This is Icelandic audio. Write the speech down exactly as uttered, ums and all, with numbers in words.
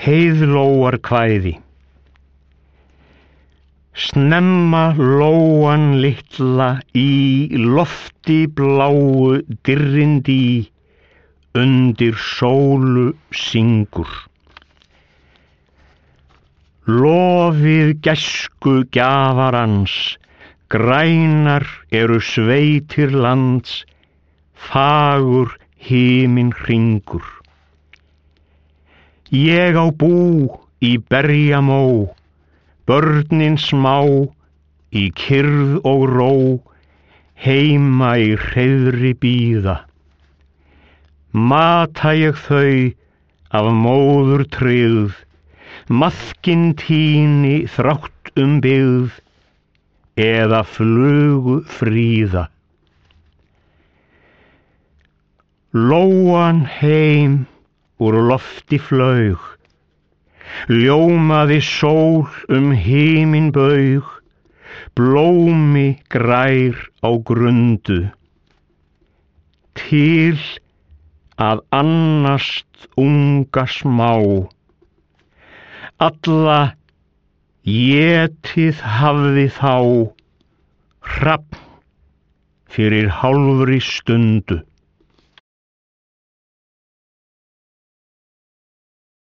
Heiðlóarkvæði. Snemma lóan litla í lofti bláu dirrindi undir sólu syngur. Lofið gæsku gjafarans, grænar eru sveitir lands, fagur himinn hringur. Ég á bú í berjamó, börnin smá í kyrrð og ró, heima í hreiðri bíða. Mata ég þau af móður tryggð, maðkinn tíni þrátt um byggð, eða flugu fríða. Lóan heim úr lofti flaug, ljómaði sól um himinn baug, blómi grær á grundu. Til að annast unga smá, alla étið hafði þá hrafn fyrir hálfri stundu.